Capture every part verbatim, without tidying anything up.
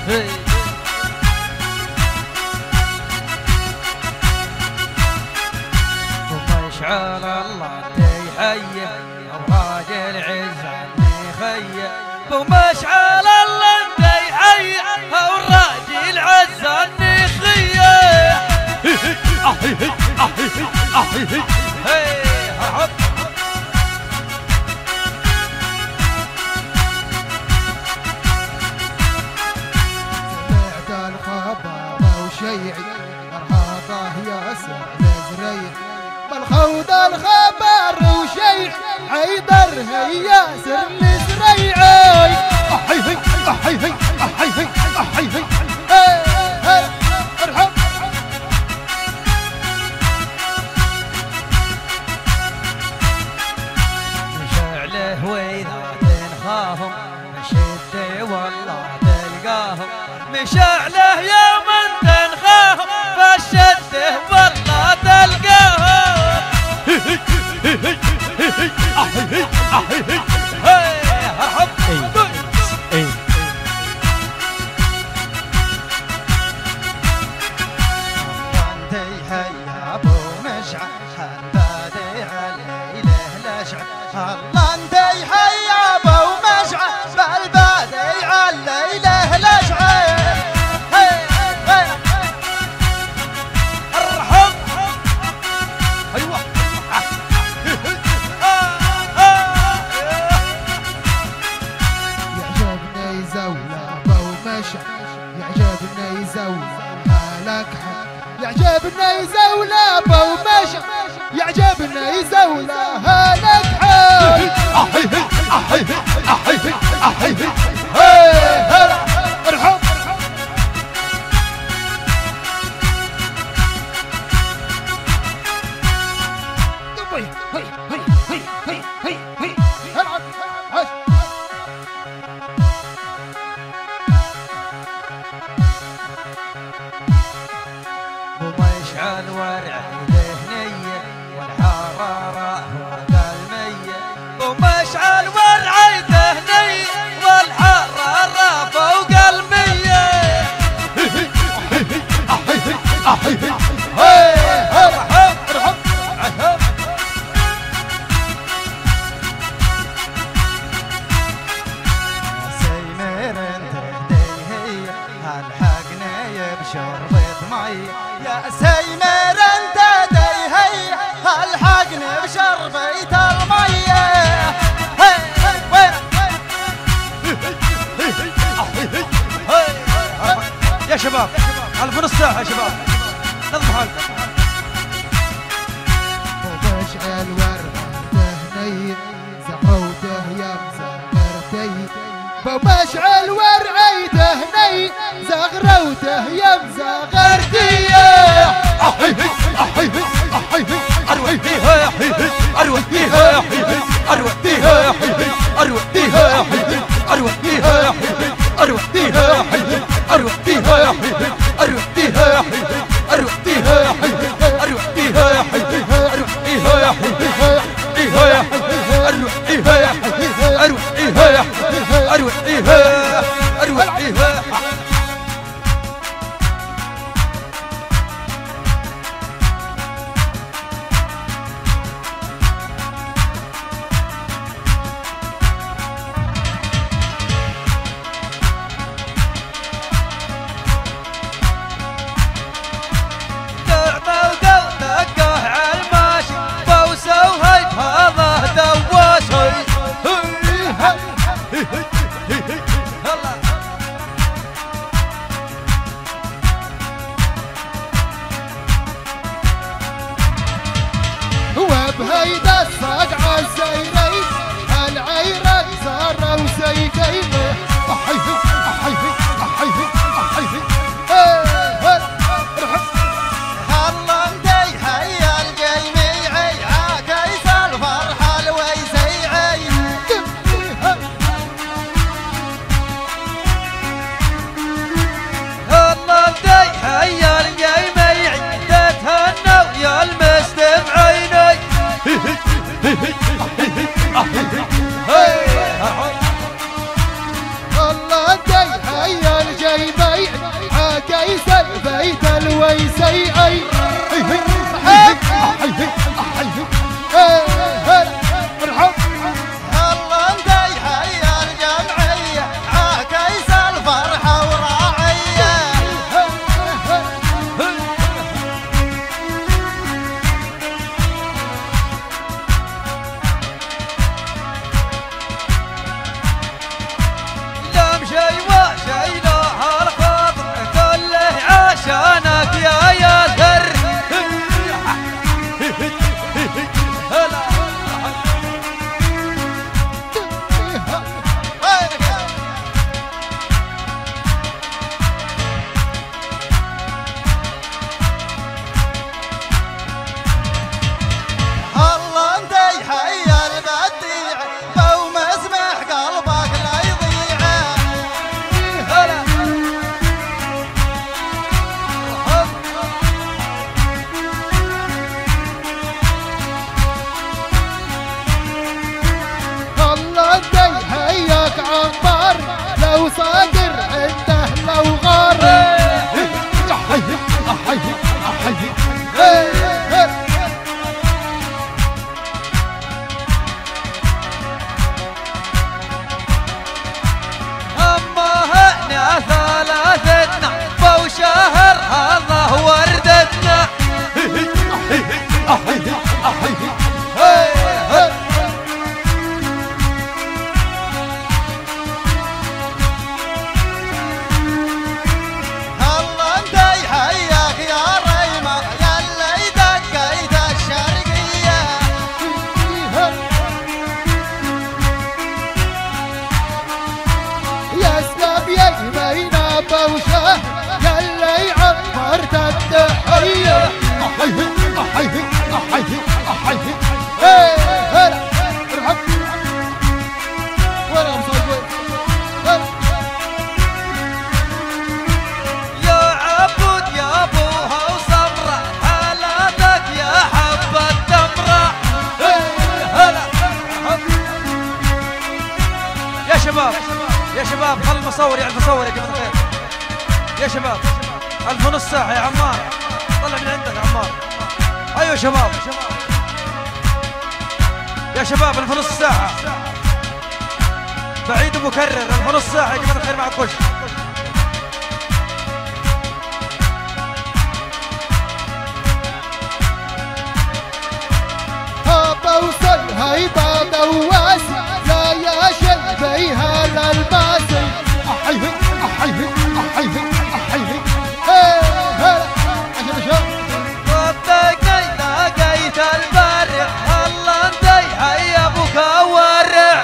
ومشعل الله يحيي أوراق العز عني خيه ومشعل الله يحيي أوراق العز عني خيه سمعت الخبر وشيعي مرحبا يا سعد زريع بالخوض الخبر وشيعي حيدر هيا سر لزريعي احي هي احي هي احي هي احي هي ارحب مشعله واذا تنخاهم مشيت والله تلقاهم مشعله يا من تنخاهم فشده والله تلقاهم الله انت يحيى ابو مشعل بالبادي على الليله الاشعل ارحب ايوه يعجبني زولة ابو مشعل يعجبني زولة حالك حال يعجبني زولة ابو مشعل يعجبني زولة هالك حال احي هي احي هي احي هي احي هي ارحب هي هي هي هي هي هي هي العب عش ومشعل ورع ذهنيه والحراره فوق الميه ومشعل ورع ذهنيه والحراره فوق الميه يا سيمر انت ديهي الحقني بشربيت الميه يا شباب خلف نص ساعه يا شباب نظم حالكم ومشعل ورده هني زعوته يا مزغرتي ومشعل ورعيته هني زغروته يا مزغرتي احي هي احي هي احي هي اروتيها يا حبيبي اروتيها يا حبيبي اروتيها يا حبيبي اروتيها يا حبيبي اروتيها يا حبيبي اروتيها يا حبيبي اروتيها يا حبيبي اروتيها يا حبيبي اروتيها يا حبيبي اروتيها يا حبيبي اروتيها يا حبيبي اروتيها يا حبيبي اروتيها يا حبيبي اروتيها يا حبيبي اروتيها اروتيها بهيدا الصقعة الزينين العيرة زارة وزيتين أحيهي أحيهي أحيهي أحيهي الله مدي هيا الجميعي عاكيس الفرحة الويسيعي الله مدي هيا الجميعي تتهنوا يا المستمعيني هيبة وشاه يلي عبرت التحية. أحيه أحيه أحيه أحيه هلا ارحب وين مصور يا عبود يا ابوها وصبرة حالاتك يا حبة تمرة. هلا يا شباب يا شباب خل المصور يعرف يصور يا جماعة الخير. يا شباب ألف ونص ساعة يا عمار، طلع من عندك يا عمار. أيوة شباب يا شباب ألف ونص ساعة بعيد ومكرر. ألف ونص ساعة يا جماعة الخير معك خش. هابة وصل هيبة دواس لا يا شلبي هلا الباسي. أحيه أحيه أحيه أحيه هلا عشان شو صدقني لقيت البارع الله انت يا ابوك ورع.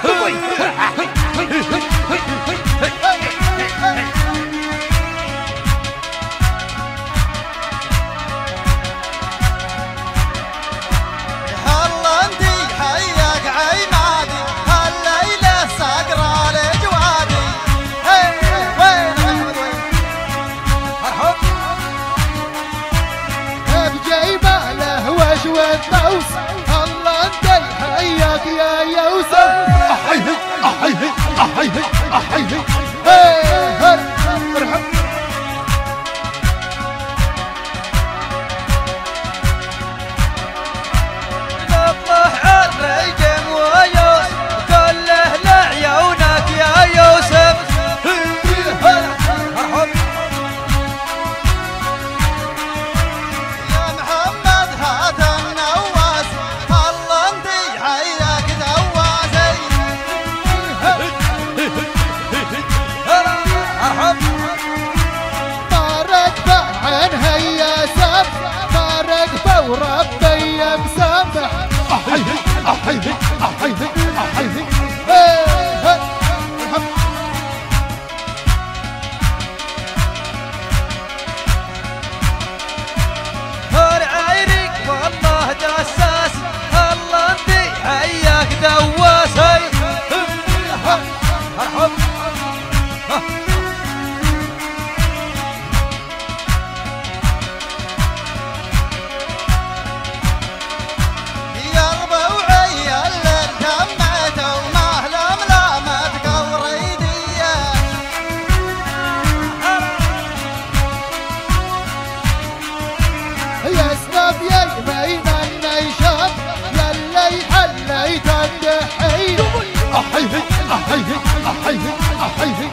هلا انتي حياك عمادي هالليلة سقرا لجوادي. وين بجيبه له وش والطوس الله انت حياك يا يوسف. أحيه أحيه أحيه أحيه هلا ارحب نطلع الريجم ويوسف كله لعيونك يا يوسف. مرحب يا محمد هات النواس هلا انتي حياك دواسي. مرحب ما ركبه عن هيا سب ما ركبه وربي مسامح. أحيه أحيه أحيه أحيه هلا هر عينك والله دساس الله انت حياك دواسي. مرحب يا ربوعي اللي دمعته ومهلا ملامتك وريدية. يا سناب يا بين النيشاب يلي حليت الدحية. أحيه أحيه أحيه أحيه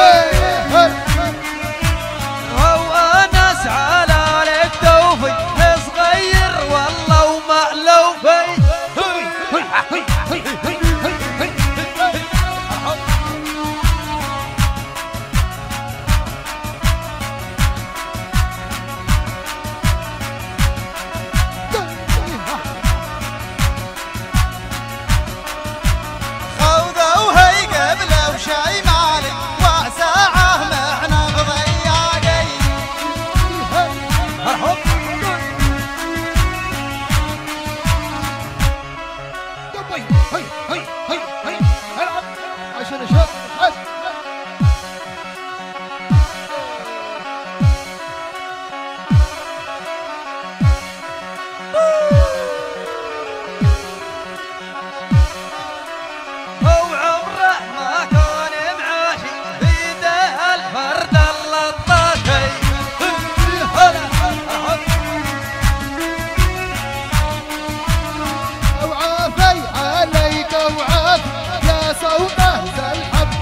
هو أنس على التوفي صغير والله ومألوفي. خوذة وهي قبله وشي مالي وساعة معنا بضياقي. مرحب هي هي هي هي العب عشان اشوف هو عمره ما كان معاشي بيده الفرد اللطاشي. وعافي عليك وعاف يا صوته الحب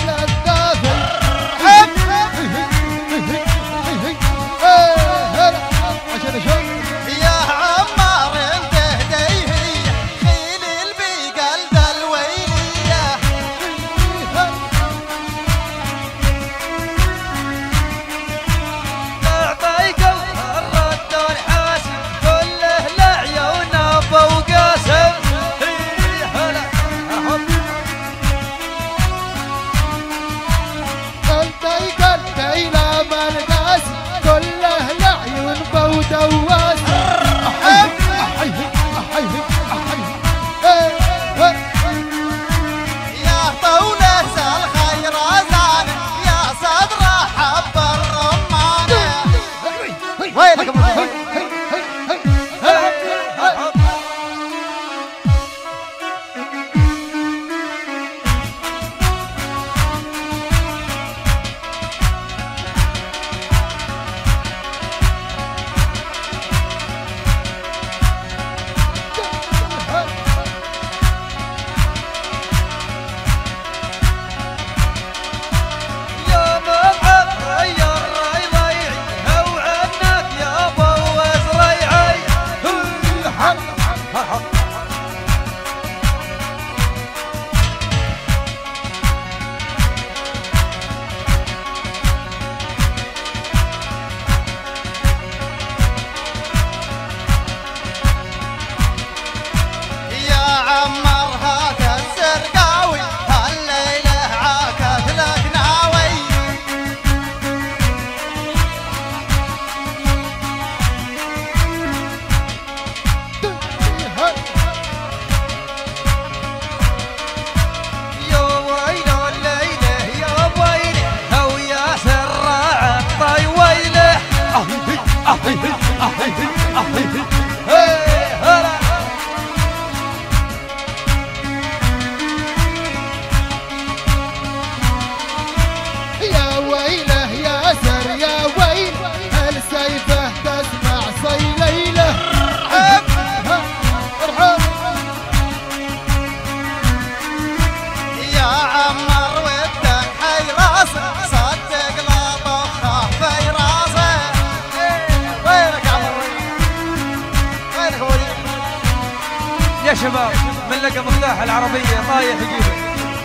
العربية طايح يجيبه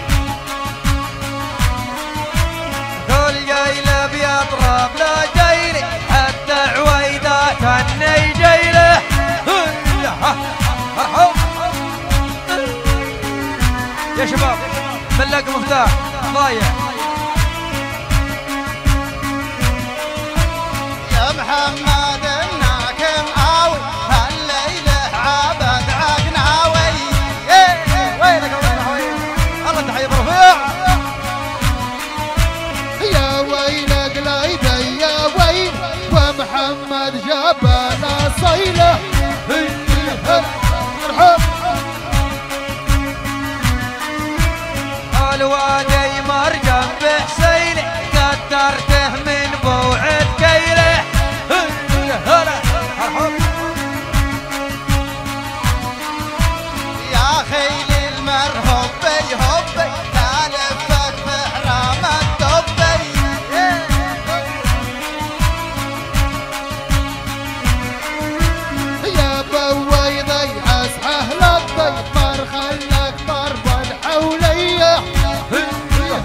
كل جايله بيضرب لا جايله حتى عويدة كني جايله يا شباب ملق مفتاح ضايع يا محمد الناكم قاوي هالليلة عبد عقناوي وينك الله تحية برفيع يا ويلك ليدي يا ويل ومحمد جبل صيله الوادي مرجم بحسيني قدرته من بوعد كيله يا خيل المرهب هبي تالفك بحرام الدبي يا بويضي اصحى لبي مر خلك ضرب الحوليه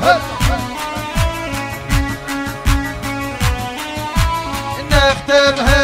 نختمها